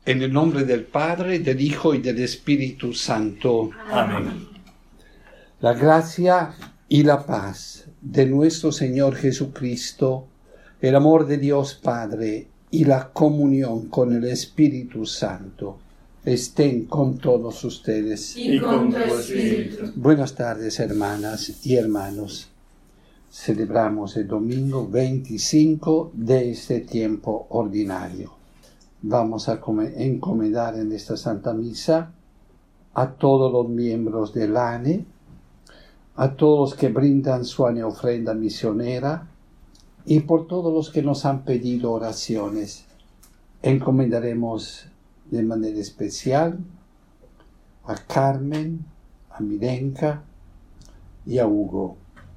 En el nombre del Padre, del Hijo y del Espíritu Santo. Amén. La gracia y la paz de nuestro Señor Jesucristo, el amor de Dios Padre y la comunión con el Espíritu Santo estén con todos ustedes. Y con tu espíritu. Buenas tardes, hermanas y hermanos. Celebramos el domingo 25 de este tiempo ordinario. Vamos a encomendar en esta Santa Misa a todos los miembros del ANE, a todos los que brindan su ofrenda misionera y por todos los que nos han pedido oraciones. Encomendaremos de manera especial a Carmen, a Milenka y a Hugo.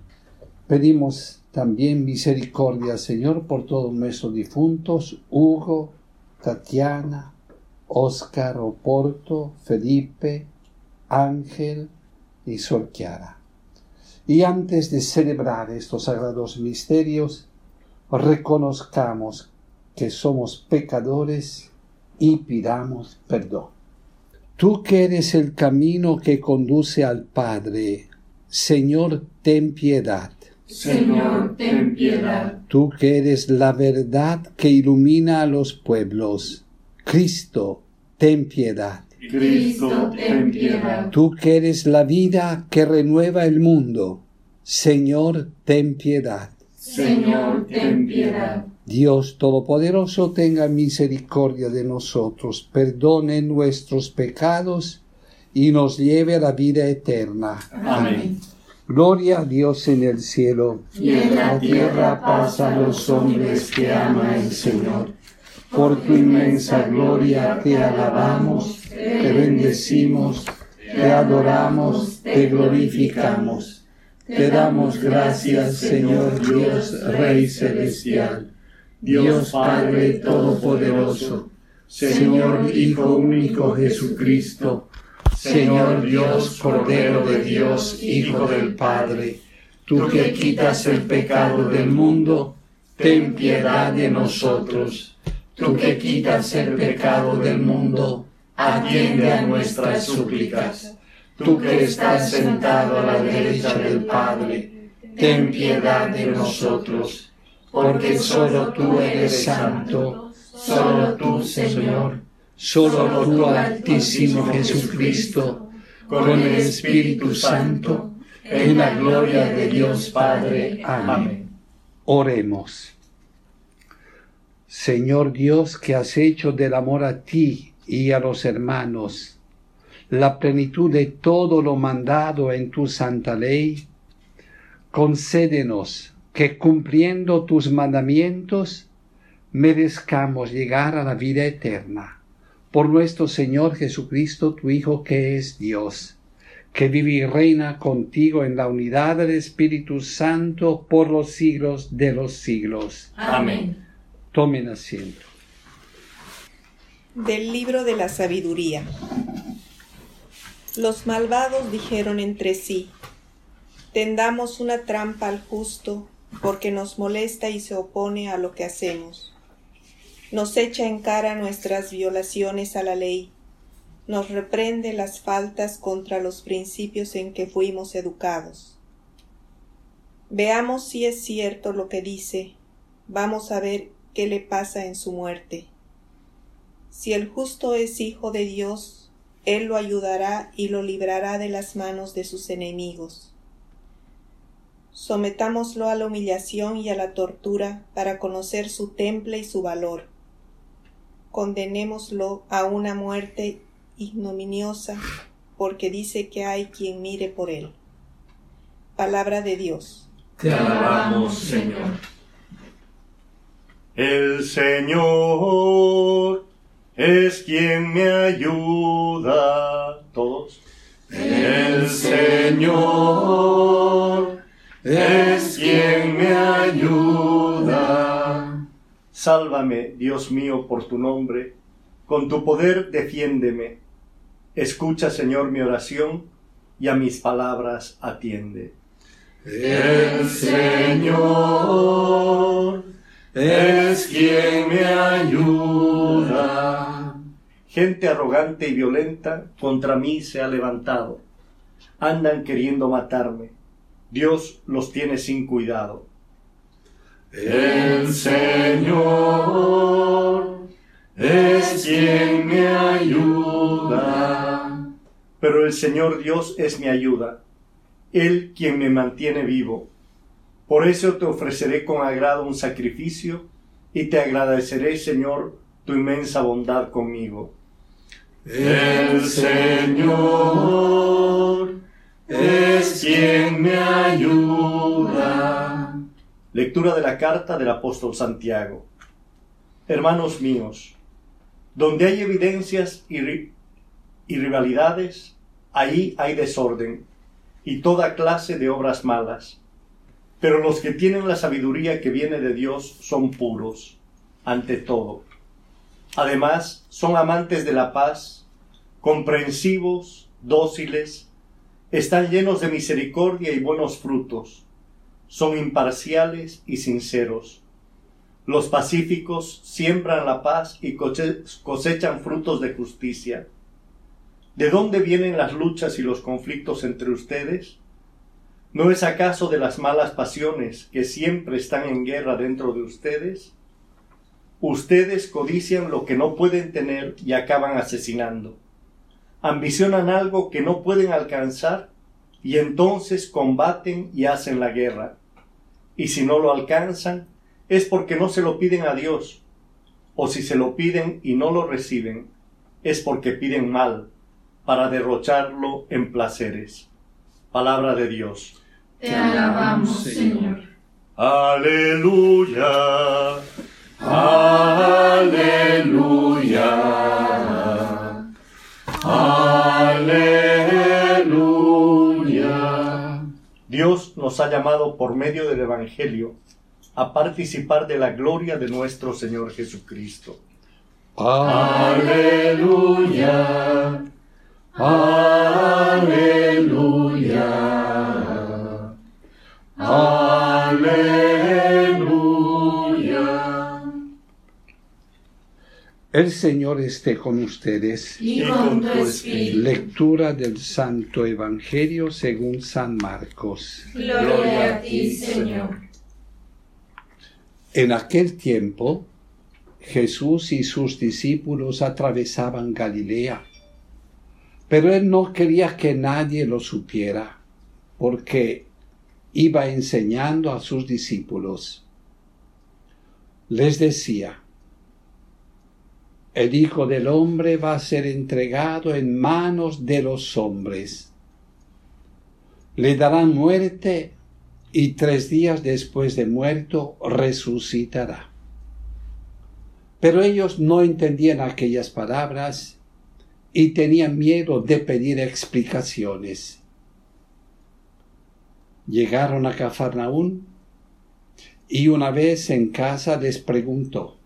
Pedimos también misericordia, Señor, por todos nuestros difuntos, Hugo, Tatiana, Óscar, Oporto, Felipe, Ángel y Sor Chiara. Y antes de celebrar estos sagrados misterios, reconozcamos que somos pecadores y pidamos perdón. Tú que eres el camino que conduce al Padre, Señor, ten piedad. Señor, ten piedad. Tú que eres la verdad que ilumina a los pueblos, Cristo, ten piedad. Cristo, ten piedad. Tú que eres la vida que renueva el mundo, Señor, ten piedad. Señor, ten piedad. Dios Todopoderoso tenga misericordia de nosotros, perdone nuestros pecados y nos lleve a la vida eterna. Amén. Gloria a Dios en el cielo. Y en la tierra paz a los hombres que ama el Señor. Por tu inmensa gloria te alabamos, te bendecimos, te adoramos, te glorificamos. Te damos gracias, Señor Dios, Rey Celestial, Dios Padre Todopoderoso, Señor Hijo único Jesucristo, Señor Dios, Cordero de Dios, Hijo del Padre, tú que quitas el pecado del mundo, ten piedad de nosotros. Tú que quitas el pecado del mundo, atiende a nuestras súplicas. Tú que estás sentado a la derecha del Padre, ten piedad de nosotros, porque solo tú eres santo, solo tú, Señor, solo tú, Altísimo Jesucristo, con el Espíritu Santo, en la gloria de Dios Padre. Amén. Oremos. Señor Dios, que has hecho del amor a ti y a los hermanos la plenitud de todo lo mandado en tu santa ley, concédenos que cumpliendo tus mandamientos merezcamos llegar a la vida eterna. Por nuestro Señor Jesucristo, tu Hijo, que es Dios, que vive y reina contigo en la unidad del Espíritu Santo por los siglos de los siglos. Amén. Tomen asiento. Del libro de la sabiduría. Los malvados dijeron entre sí: tendamos una trampa al justo, porque nos molesta y se opone a lo que hacemos. Nos echa en cara nuestras violaciones a la ley, nos reprende las faltas contra los principios en que fuimos educados. Veamos si es cierto lo que dice, vamos a ver qué le pasa en su muerte. Si el justo es hijo de Dios, Él lo ayudará y lo librará de las manos de sus enemigos. Sometámoslo a la humillación y a la tortura para conocer su temple y su valor. Condenémoslo a una muerte ignominiosa, porque dice que hay quien mire por él. Palabra de Dios. Te alabamos, Señor. El Señor es quien me ayuda. Todos. El Señor es quien me ayuda. Sálvame, Dios mío, por tu nombre. Con tu poder defiéndeme. Escucha, Señor, mi oración y a mis palabras atiende. El Señor es quien me ayuda. Gente arrogante y violenta contra mí se ha levantado. Andan queriendo matarme. Dios los tiene sin cuidado. El Señor es quien me ayuda. Pero el Señor Dios es mi ayuda, Él quien me mantiene vivo. Por eso te ofreceré con agrado un sacrificio y te agradeceré, Señor, tu inmensa bondad conmigo. El Señor es quien me ayuda. Lectura de la carta del apóstol Santiago. Hermanos míos, donde hay evidencias y rivalidades, ahí hay desorden y toda clase de obras malas. Pero los que tienen la sabiduría que viene de Dios son puros, ante todo. Además, son amantes de la paz, comprensivos, dóciles, están llenos de misericordia y buenos frutos, son imparciales y sinceros. Los pacíficos siembran la paz y cosechan frutos de justicia. ¿De dónde vienen las luchas y los conflictos entre ustedes? ¿No es acaso de las malas pasiones que siempre están en guerra dentro de ustedes? Ustedes codician lo que no pueden tener y acaban asesinando. Ambicionan algo que no pueden alcanzar y entonces combaten y hacen la guerra. Y si no lo alcanzan, es porque no se lo piden a Dios, o si se lo piden y no lo reciben, es porque piden mal, para derrocharlo en placeres. Palabra de Dios. Te alabamos, Señor. Aleluya. Aleluya. Aleluya. Dios nos ha llamado por medio del Evangelio a participar de la gloria de nuestro Señor Jesucristo. Aleluya. Aleluya. Aleluya. El Señor esté con ustedes. Y con tu espíritu. Lectura del Santo Evangelio según San Marcos. Gloria a ti, Señor. En aquel tiempo, Jesús y sus discípulos atravesaban Galilea, pero él no quería que nadie lo supiera, porque iba enseñando a sus discípulos. Les decía: el Hijo del Hombre va a ser entregado en manos de los hombres. Le darán muerte y 3 días después de muerto resucitará. Pero ellos no entendían aquellas palabras y tenían miedo de pedir explicaciones. Llegaron a Cafarnaún y una vez en casa les preguntó: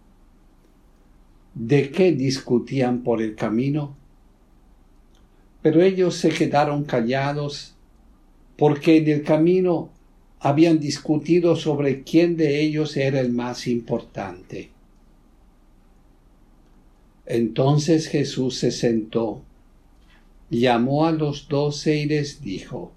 ¿de qué discutían por el camino? Pero ellos se quedaron callados porque en el camino habían discutido sobre quién de ellos era el más importante. Entonces Jesús se sentó, llamó a los 12 y les dijo: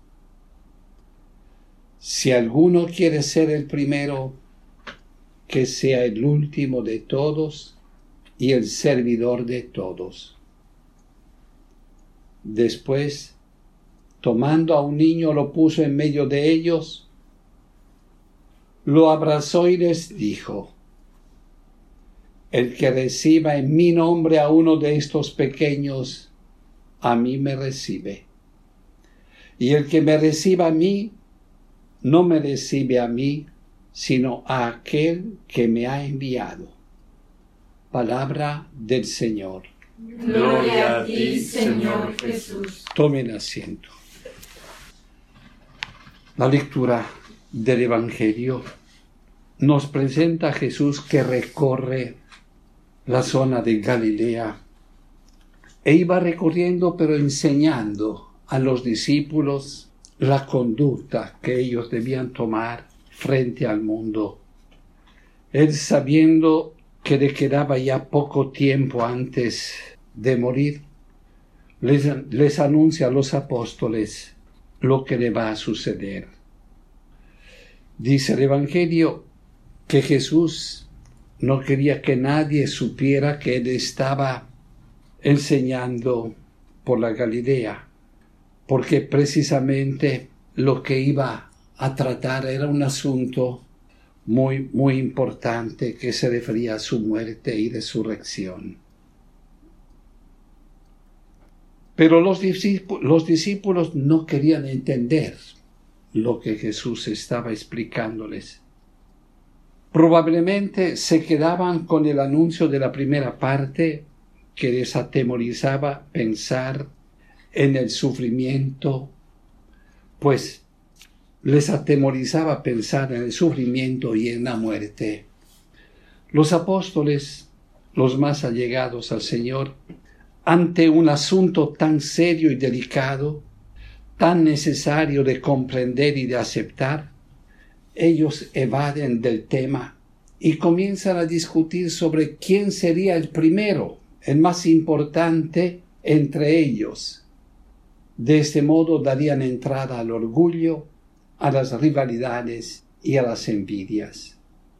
si alguno quiere ser el primero, que sea el último de todos y el servidor de todos. Después, tomando a un niño, lo puso en medio de ellos, lo abrazó y les dijo: el que reciba en mi nombre a uno de estos pequeños, a mí me recibe. Y el que me reciba a mí, no me recibe a mí, sino a aquel que me ha enviado. Palabra del Señor. Gloria a ti, Señor Jesús. Tomen asiento. La lectura del Evangelio nos presenta a Jesús que recorre la zona de Galilea e iba recorriendo pero enseñando a los discípulos la conducta que ellos debían tomar frente al mundo. Él, sabiendo que le quedaba ya poco tiempo antes de morir, les anuncia a los apóstoles lo que le va a suceder. Dice el Evangelio que Jesús no quería que nadie supiera que él estaba enseñando por la Galilea, porque precisamente lo que iba a tratar era un asunto muy, muy importante que se refería a su muerte y resurrección. Pero los discípulos no querían entender lo que Jesús estaba explicándoles. Probablemente se quedaban con el anuncio de la primera parte, que les atemorizaba pensar en el sufrimiento, pues les atemorizaba pensar en el sufrimiento y en la muerte. Los apóstoles, los más allegados al Señor, ante un asunto tan serio y delicado, tan necesario de comprender y de aceptar, ellos evaden del tema y comienzan a discutir sobre quién sería el primero, el más importante entre ellos. De este modo darían entrada al orgullo, a las rivalidades y a las envidias.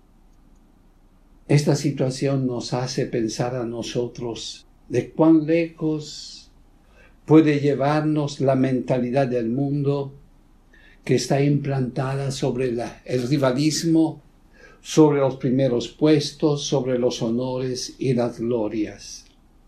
Esta situación nos hace pensar a nosotros de cuán lejos puede llevarnos la mentalidad del mundo que está implantada sobre el rivalismo, sobre los primeros puestos, sobre los honores y las glorias.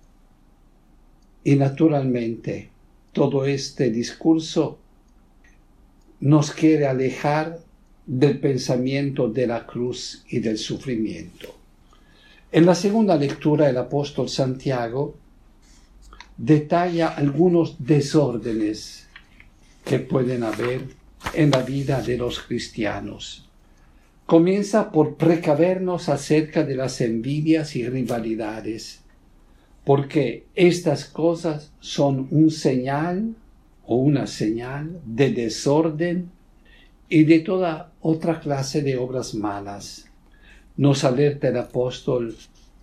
Y naturalmente, todo este discurso nos quiere alejar del pensamiento de la cruz y del sufrimiento. En la segunda lectura, el apóstol Santiago detalla algunos desórdenes que pueden haber en la vida de los cristianos. Comienza por precavernos acerca de las envidias y rivalidades, porque estas cosas son un señal o una señal de desorden y de toda otra clase de obras malas. Nos alerta el apóstol: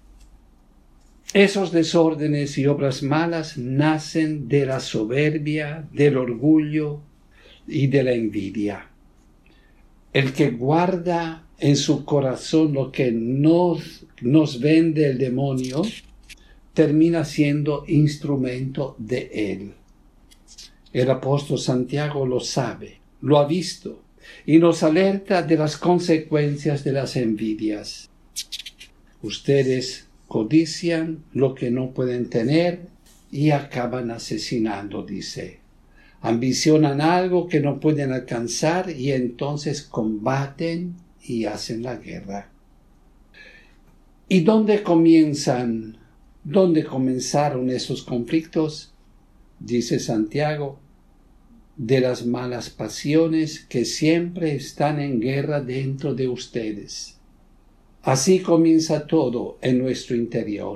esos desórdenes y obras malas nacen de la soberbia, del orgullo y de la envidia. El que guarda en su corazón lo que nos vende el demonio, termina siendo instrumento de él. El apóstol Santiago lo sabe, lo ha visto, y nos alerta de las consecuencias de las envidias. Ustedes codician lo que no pueden tener y acaban asesinando, dice. Ambicionan algo que no pueden alcanzar y entonces combaten y hacen la guerra. ¿Y dónde comenzaron esos conflictos? Dice Santiago: de las malas pasiones que siempre están en guerra dentro de ustedes. Así comienza todo en nuestro interior.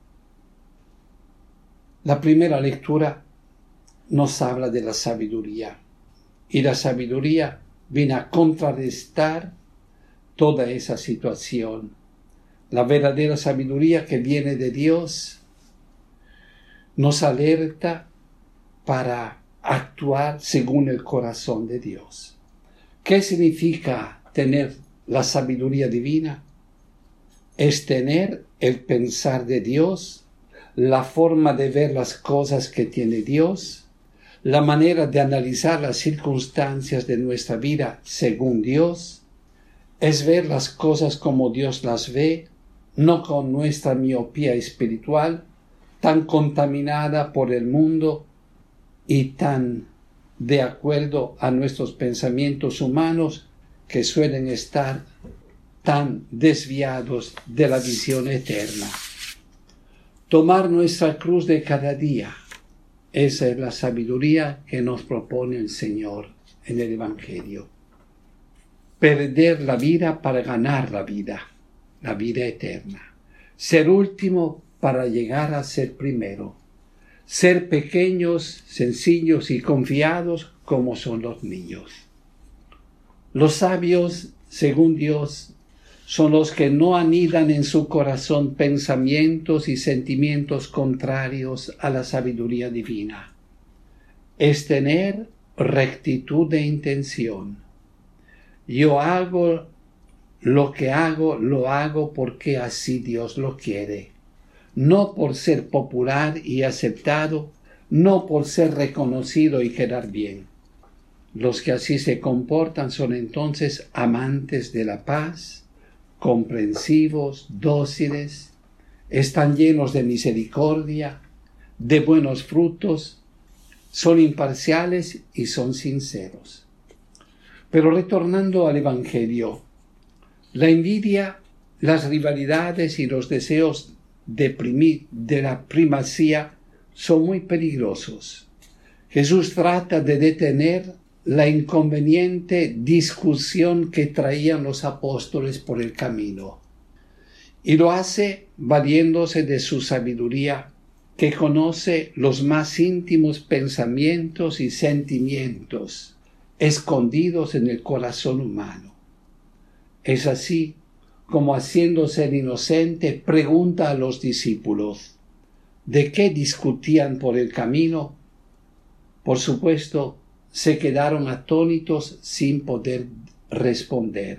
La primera lectura nos habla de la sabiduría, y la sabiduría viene a contrarrestar toda esa situación. La verdadera sabiduría que viene de Dios nos alerta para actuar según el corazón de Dios. ¿Qué significa tener la sabiduría divina? Es tener el pensar de Dios, la forma de ver las cosas que tiene Dios, la manera de analizar las circunstancias de nuestra vida según Dios, es ver las cosas como Dios las ve, no con nuestra miopía espiritual, tan contaminada por el mundo y tan de acuerdo a nuestros pensamientos humanos que suelen estar tan desviados de la visión eterna. Tomar nuestra cruz de cada día, esa es la sabiduría que nos propone el Señor en el Evangelio. Perder la vida para ganar la vida eterna. Ser último para llegar a ser primero. Ser pequeños, sencillos y confiados como son los niños. Los sabios, según Dios, son los que no anidan en su corazón pensamientos y sentimientos contrarios a la sabiduría divina. Es tener rectitud de intención. Yo hago lo que hago, lo hago porque así Dios lo quiere. No por ser popular y aceptado, no por ser reconocido y quedar bien. Los que así se comportan son entonces amantes de la paz, comprensivos, dóciles, están llenos de misericordia, de buenos frutos, son imparciales y son sinceros. Pero retornando al Evangelio, la envidia, las rivalidades y los deseos de la primacía son muy peligrosos. Jesús trata de detener la inconveniente discusión que traían los apóstoles por el camino, y lo hace valiéndose de su sabiduría, que conoce los más íntimos pensamientos y sentimientos escondidos en el corazón humano. Es así como, haciéndose el inocente, pregunta a los discípulos de qué discutían por el camino. Por supuesto, se quedaron atónitos sin poder responder.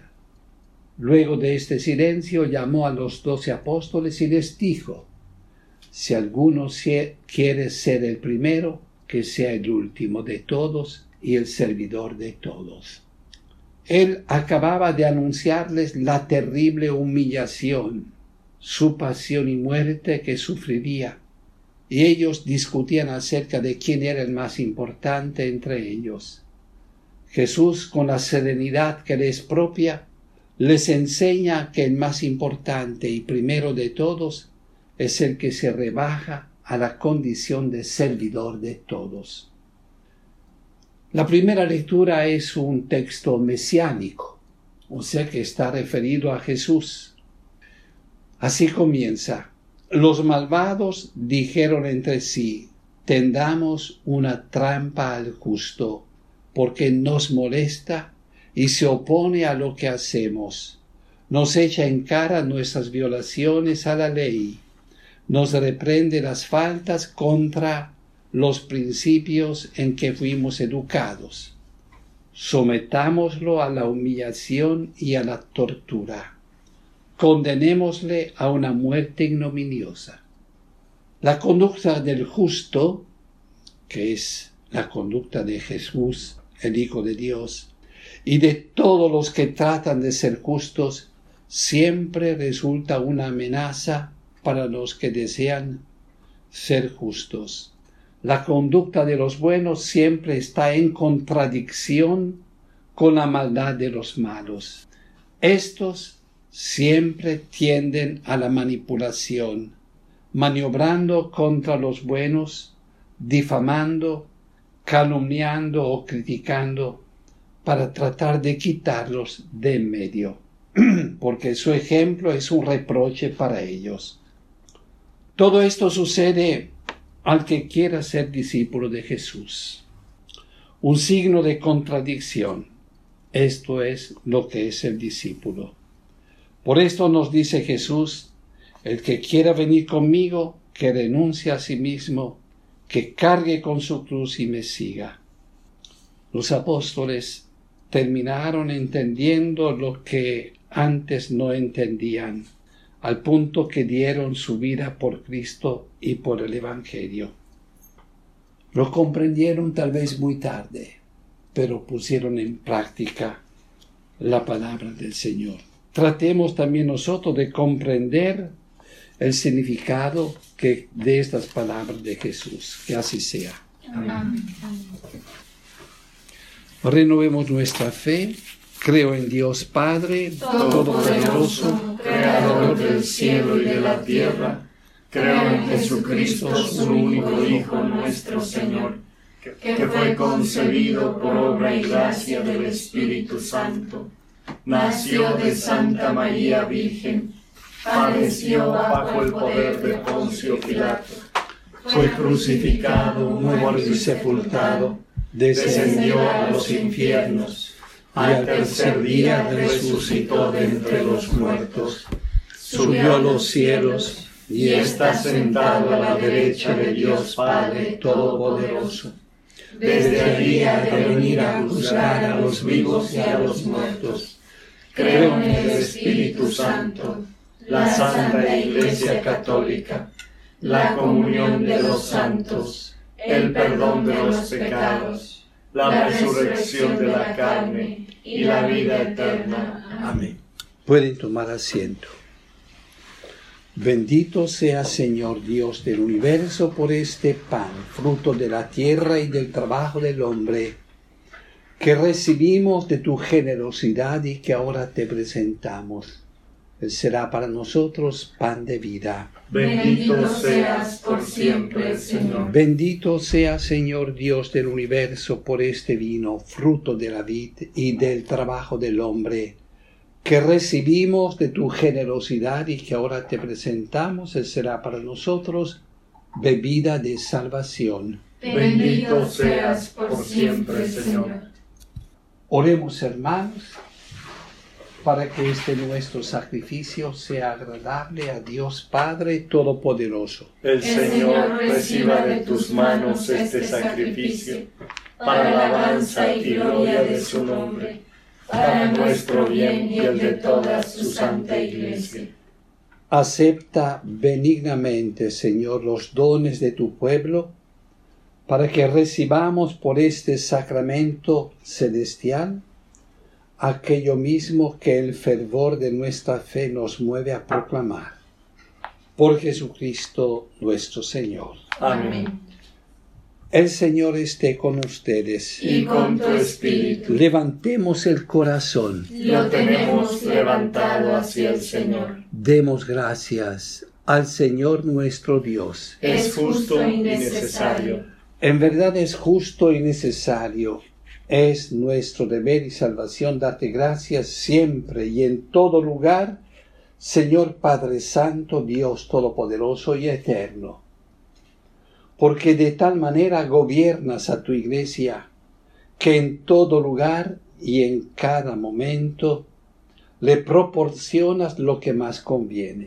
Luego de este silencio llamó a los 12 apóstoles y les dijo: si alguno quiere ser el primero, que sea el último de todos y el servidor de todos. Él acababa de anunciarles la terrible humillación, su pasión y muerte que sufriría, y ellos discutían acerca de quién era el más importante entre ellos. Jesús, con la serenidad que le es propia, les enseña que el más importante y primero de todos es el que se rebaja a la condición de servidor de todos. La primera lectura es un texto mesiánico, o sea que está referido a Jesús. Así comienza: los malvados dijeron entre sí: tendamos una trampa al justo, porque nos molesta y se opone a lo que hacemos. Nos echa en cara nuestras violaciones a la ley, nos reprende las faltas contra los principios en que fuimos educados. Sometámoslo a la humillación y a la tortura. Condenémosle a una muerte ignominiosa. La conducta del justo, que es la conducta de Jesús, el Hijo de Dios, y de todos los que tratan de ser justos, siempre resulta una amenaza para los que desean ser justos. La conducta de los buenos siempre está en contradicción con la maldad de los malos. Estos siempre tienden a la manipulación, maniobrando contra los buenos, difamando, calumniando o criticando para tratar de quitarlos de en medio, porque su ejemplo es un reproche para ellos. Todo esto sucede al que quiera ser discípulo de Jesús. Un signo de contradicción. Esto es lo que es el discípulo. Por esto nos dice Jesús: el que quiera venir conmigo, que renuncie a sí mismo, que cargue con su cruz y me siga. Los apóstoles terminaron entendiendo lo que antes no entendían, al punto que dieron su vida por Cristo y por el Evangelio. Lo comprendieron tal vez muy tarde, pero pusieron en práctica la palabra del Señor. Tratemos también nosotros de comprender el significado de estas palabras de Jesús. Que así sea. Amén. Renovemos nuestra fe. Creo en Dios Padre Todopoderoso, Creador del cielo y de la tierra. Creo en Jesucristo, su único Hijo, nuestro Señor, que fue concebido por obra y gracia del Espíritu Santo. Nació de Santa María Virgen, padeció bajo el poder de Poncio Pilato, fue crucificado, muerto y sepultado, descendió a los infiernos. Al tercer día resucitó de entre los muertos, subió a los cielos y está sentado a la derecha de Dios Padre Todopoderoso. Desde allí ha de venir a juzgar a los vivos y a los muertos. Creo en el Espíritu Santo, la Santa Iglesia Católica, la comunión de los santos, el perdón de los pecados, la resurrección de la carne y la vida eterna. Amén. Pueden tomar asiento. Bendito sea, Señor Dios del universo, por este pan, fruto de la tierra y del trabajo del hombre, que recibimos de tu generosidad y que ahora te presentamos. Él será para nosotros pan de vida. Bendito seas por siempre, Señor. Bendito sea, Señor Dios del universo, por este vino, fruto de la vid y del trabajo del hombre, que recibimos de tu generosidad y que ahora te presentamos. Él será para nosotros bebida de salvación. Bendito seas por siempre, Señor. Oremos, hermanos, para que este nuestro sacrificio sea agradable a Dios Padre Todopoderoso. El Señor reciba de tus manos este sacrificio, para alabanza y gloria de su nombre, para nuestro bien y el de toda su santa Iglesia. Acepta benignamente, Señor, los dones de tu pueblo, para que recibamos por este sacramento celestial aquello mismo que el fervor de nuestra fe nos mueve a proclamar. Por Jesucristo nuestro Señor. Amén. El Señor esté con ustedes. Y con tu espíritu. Levantemos el corazón. Lo tenemos levantado hacia el Señor. Demos gracias al Señor nuestro Dios. Es justo y necesario. En verdad es justo y necesario. Es nuestro deber y salvación darte gracias siempre y en todo lugar, Señor Padre Santo, Dios Todopoderoso y Eterno. Porque de tal manera gobiernas a tu Iglesia, que en todo lugar y en cada momento le proporcionas lo que más conviene.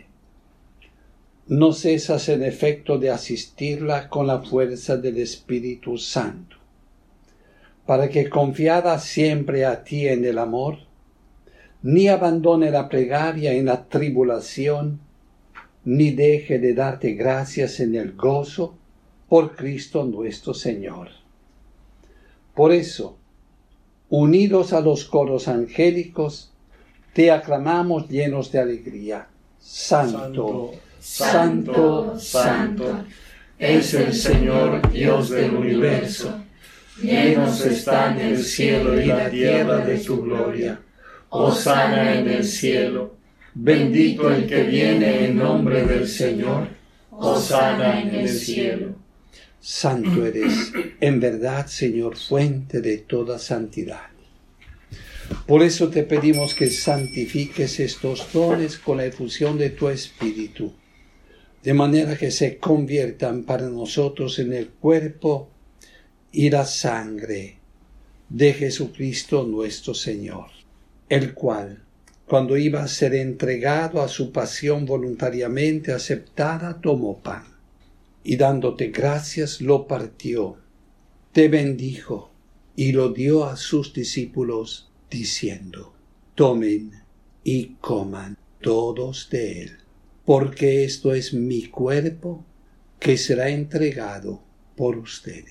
No cesas en efecto de asistirla con la fuerza del Espíritu Santo, para que confiada siempre a ti en el amor, ni abandone la plegaria en la tribulación, ni deje de darte gracias en el gozo, por Cristo nuestro Señor. Por eso, unidos a los coros angélicos, te aclamamos llenos de alegría. Santo, Santo, Santo, es el Señor Dios del universo. Llenos están el cielo y la tierra de tu gloria. Hosana en el cielo. Bendito el que viene en nombre del Señor. Hosana en el cielo. Santo eres, en verdad, Señor, fuente de toda santidad. Por eso te pedimos que santifiques estos dones con la efusión de tu Espíritu, de manera que se conviertan para nosotros en el cuerpo y la sangre de Jesucristo nuestro Señor, el cual, cuando iba a ser entregado a su pasión voluntariamente aceptada, tomó pan, y dándote gracias lo partió, te bendijo y lo dio a sus discípulos, diciendo: tomen y coman todos de él, porque esto es mi cuerpo que será entregado por ustedes.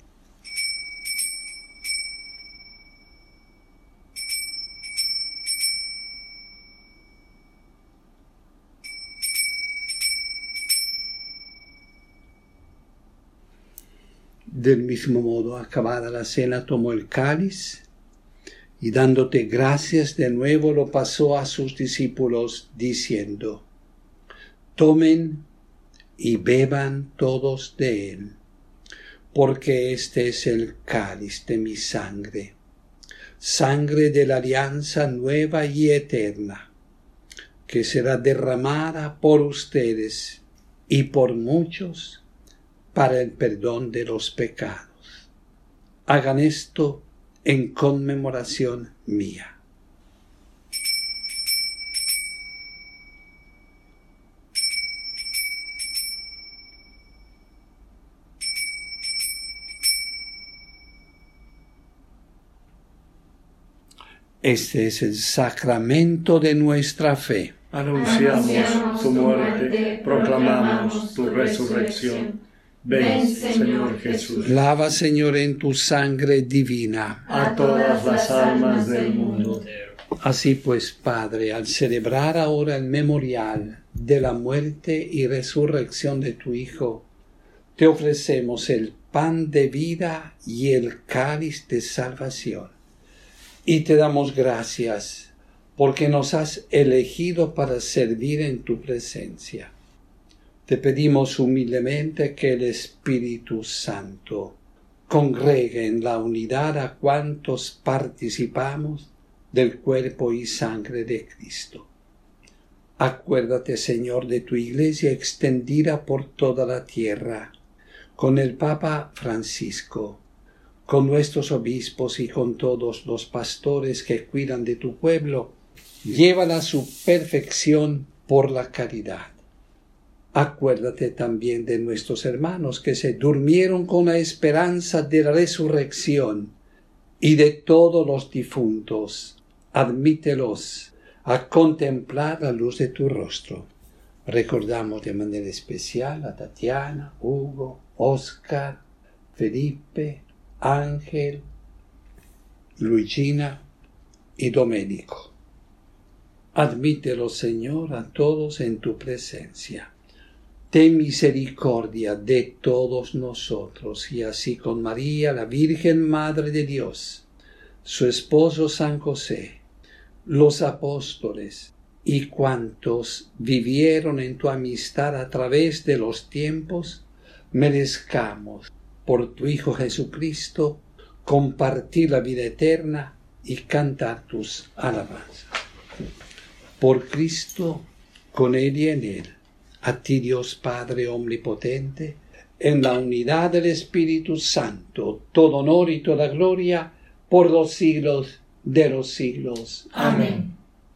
Del mismo modo, acabada la cena, tomó el cáliz y dándote gracias de nuevo lo pasó a sus discípulos, diciendo: tomen y beban todos de él, porque este es el cáliz de mi sangre, sangre de la alianza nueva y eterna, que será derramada por ustedes y por muchos para el perdón de los pecados. Hagan esto en conmemoración mía. Este es el sacramento de nuestra fe. Anunciamos tu muerte, proclamamos tu resurrección. Ven, Señor Jesús. Lava, Señor, en tu sangre divina A todas las almas del mundo. Así pues, Padre, al celebrar ahora el memorial de la muerte y resurrección de tu Hijo, te ofrecemos el pan de vida y el cáliz de salvación. Y te damos gracias porque nos has elegido para servir en tu presencia. Te pedimos humildemente que el Espíritu Santo congregue en la unidad a cuantos participamos del cuerpo y sangre de Cristo. Acuérdate, Señor, de tu Iglesia extendida por toda la tierra, con el Papa Francisco, con nuestros obispos y con todos los pastores que cuidan de tu pueblo. Llévala a su perfección por la caridad. Acuérdate también de nuestros hermanos que se durmieron con la esperanza de la resurrección y de todos los difuntos. Admítelos a contemplar la luz de tu rostro. Recordamos de manera especial a Tatiana, Hugo, Oscar, Felipe, Ángel, Luigina y Domenico. Admítelos, Señor, a todos en tu presencia. Ten misericordia de todos nosotros, y así con María, la Virgen Madre de Dios, su esposo San José, los apóstoles y cuantos vivieron en tu amistad a través de los tiempos, merezcamos, por tu Hijo Jesucristo, compartir la vida eterna y cantar tus alabanzas. Por Cristo, con Él y en Él, a ti Dios Padre omnipotente, en la unidad del Espíritu Santo, todo honor y toda gloria, por los siglos de los siglos. Amén.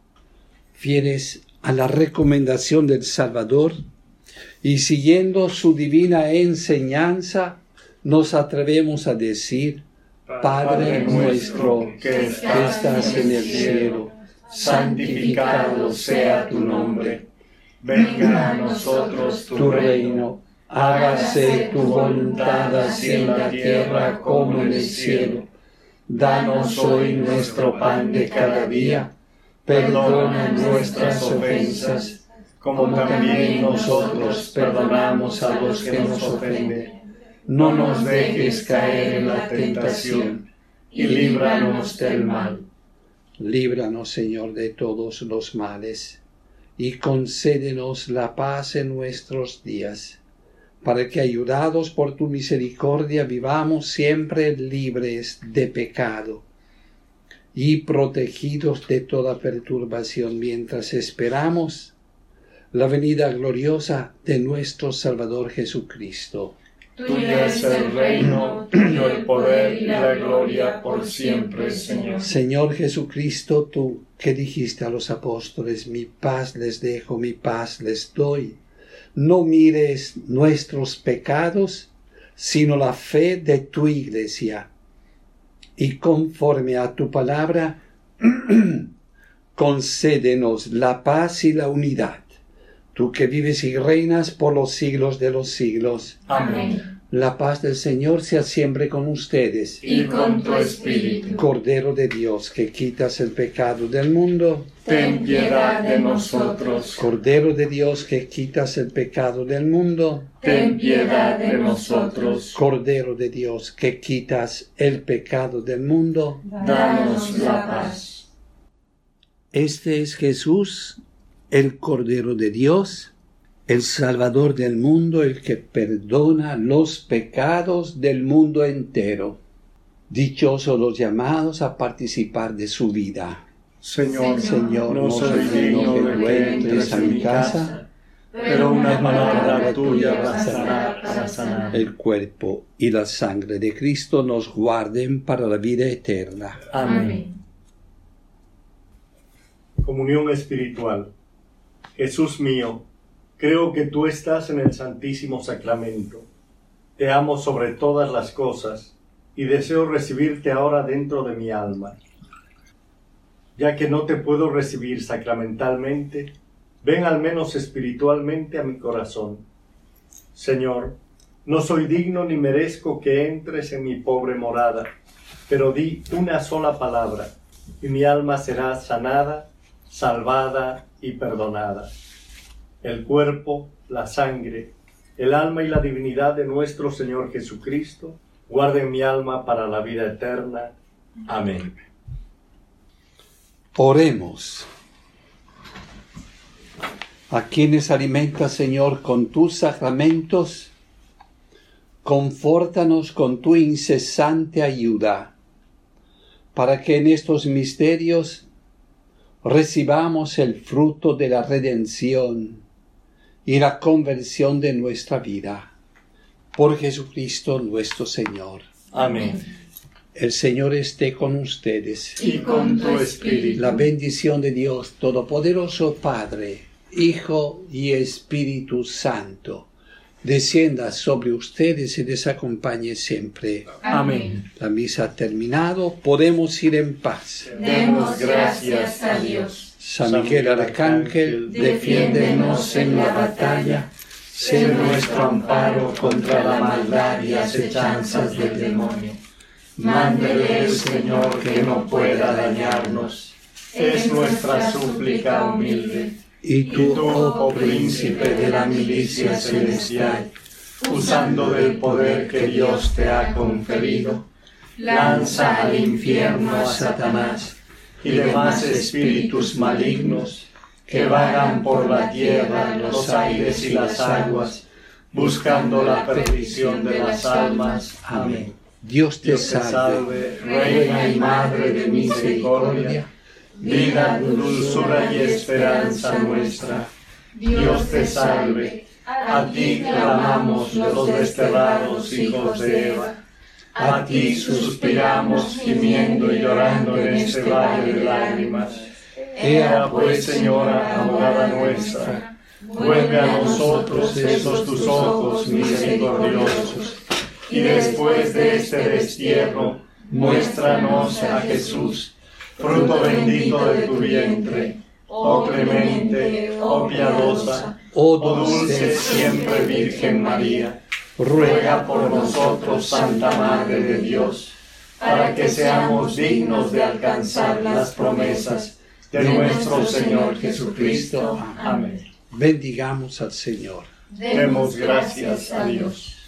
Fieles a la recomendación del Salvador y siguiendo su divina enseñanza, nos atrevemos a decir: Padre nuestro que estás en el cielo, santificado sea tu nombre. Venga a nosotros tu reino. Hágase tu voluntad así en la tierra como en el cielo. Danos hoy nuestro pan de cada día. Perdona nuestras ofensas, como también nosotros perdonamos a los que nos ofenden. No nos dejes caer en la tentación, y líbranos del mal. Líbranos, Señor, de todos los males, y concédenos la paz en nuestros días, para que, ayudados por tu misericordia, vivamos siempre libres de pecado y protegidos de toda perturbación, mientras esperamos la venida gloriosa de nuestro Salvador Jesucristo. Tuyo es el reino, tuyo el poder y la gloria por siempre, Señor. Señor Jesucristo, tú que dijiste a los apóstoles: mi paz les dejo, mi paz les doy. No mires nuestros pecados, sino la fe de tu Iglesia. Y conforme a tu palabra, concédenos la paz y la unidad. Tú que vives y reinas por los siglos de los siglos. Amén. La paz del Señor sea siempre con ustedes. Y con tu espíritu. Cordero de Dios, que quitas el pecado del mundo, ten piedad de nosotros. Cordero de Dios, que quitas el pecado del mundo, ten piedad de nosotros. Cordero de Dios, que quitas el pecado del mundo, danos la paz. Este es Jesús, el Cordero de Dios, el Salvador del mundo, el que perdona los pecados del mundo entero. Dichosos los llamados a participar de su vida. Señor, no soy digno de que entres a mi casa, pero una palabra tuya bastará para sanar. El cuerpo y la sangre de Cristo nos guarden para la vida eterna. Amén. Comunión espiritual. Jesús mío, creo que tú estás en el Santísimo Sacramento. Te amo sobre todas las cosas y deseo recibirte ahora dentro de mi alma. Ya que no te puedo recibir sacramentalmente, ven al menos espiritualmente a mi corazón. Señor, no soy digno ni merezco que entres en mi pobre morada, pero di una sola palabra, y mi alma será sanada, salvada y perdonada. El cuerpo, la sangre, el alma y la divinidad de nuestro Señor Jesucristo guarden mi alma para la vida eterna. Amén. Oremos. A quienes alimentas, Señor, con tus sacramentos, confórtanos con tu incesante ayuda, para que en estos misterios recibamos el fruto de la redención y la conversión de nuestra vida. Por Jesucristo nuestro Señor. Amén. El Señor esté con ustedes. Y con tu espíritu. La bendición de Dios Todopoderoso, Padre, Hijo y Espíritu Santo, descienda sobre ustedes y les acompañe siempre. Amén. La misa ha terminado, podemos ir en paz. Demos gracias a Dios. San Miguel Arcángel, Defiéndenos en la batalla. Sé nuestro amparo contra la maldad y acechanzas del demonio. Mándele el Señor que no pueda dañarnos. Es nuestra súplica humilde. y tú, oh príncipe de la milicia celestial, usando del poder que Dios te ha conferido, lanza al infierno a Satanás y demás espíritus malignos que vagan por la tierra, los aires y las aguas, buscando la perdición de las almas. Amén. Dios te salve, Reina y Madre de misericordia, vida, dulzura y esperanza nuestra. Dios te salve, a ti clamamos los desterrados hijos de Eva. A ti suspiramos gimiendo y llorando en este valle de lágrimas. Ea pues, Señora, abogada nuestra, vuelve a nosotros esos tus ojos misericordiosos, y después de este destierro, muéstranos a Jesús, fruto bendito de tu vientre, oh clemente, oh piadosa, oh dulce siempre Virgen María. Ruega por nosotros, Santa Madre de Dios, para que seamos dignos de alcanzar las promesas de nuestro Señor Jesucristo. Amén. bendigamos al Señor. Demos gracias a Dios.